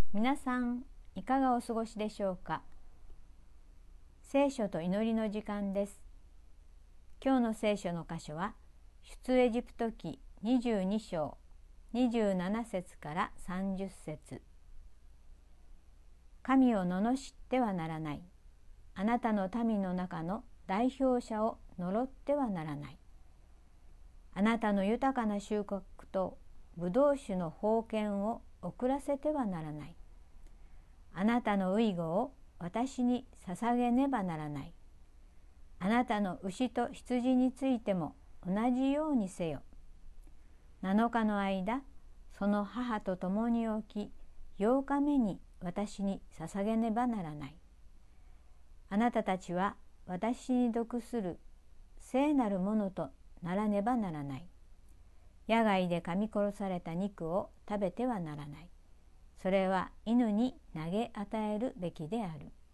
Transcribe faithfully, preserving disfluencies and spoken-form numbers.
皆さんいかがお過ごしでしょうか。聖書と祈りの時間です。今日の聖書の箇所は出エジプト記にじゅうに章にじゅうなな節からさんじゅっ節。神を罵ってはならない。あなたの民の中の代表者を呪ってはならない。あなたの豊かな収穫とブドウ酒の宝剣を遅らせてはならない。あなたの遺語を私に捧げねばならない。あなたの牛と羊についても同じようにせよ。なのかの間、その母と共に起き、ようかめに私に捧げねばならない。あなたたちは私に属する聖なるものとならねばならない。野外で噛み殺された肉を食べてはならない。それは犬に投げ与えるべきである。